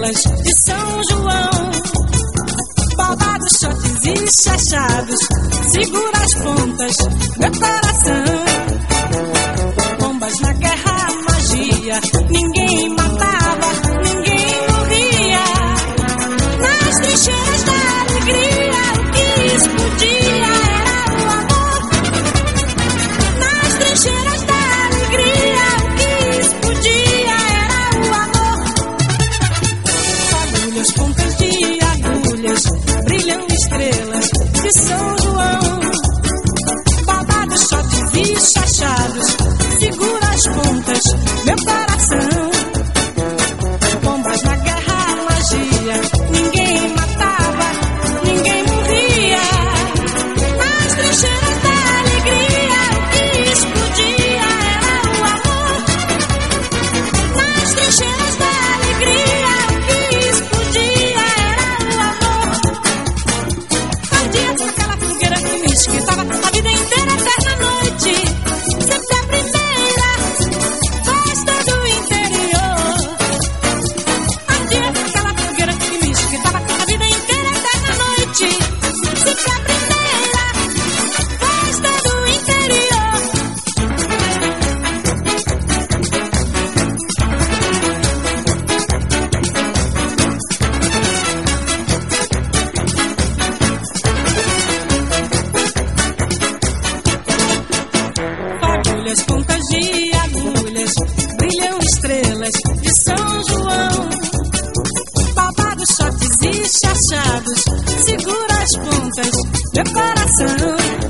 estrelas de São João. Babados, shots e chachados, segura as pontas, meu coração. Bombas na guerra, magia, ninguém matava, ninguém morria. Nas trincheiras da alegria, o que explodia era o amor. Nas trincheiras da alegria, o que explodia era o amor. Agulhas, pontas de agulhas, brilham estrelas de São João. Babados, shots e chachados, segura as pontas, meu coração. Bombas na guerra, magia, ninguém matava, ninguém morria. Nas trincheiras da alegria, o que explodia era o amor. Nas trincheiras da alegria, o que explodia era o amor. Ardia aquela fogueira que me esquentava a vida inteira, eterna noite. Sempre a primeira festa do interior. Ardia aquela fogueira que me esquentava a vida inteira, eterna noite. Sempre a primeira festa do interior. Agulhas, pontas de agulhas, brilham estrelas de São João. Babados, shots e chachados, segura as pontas, meu coração.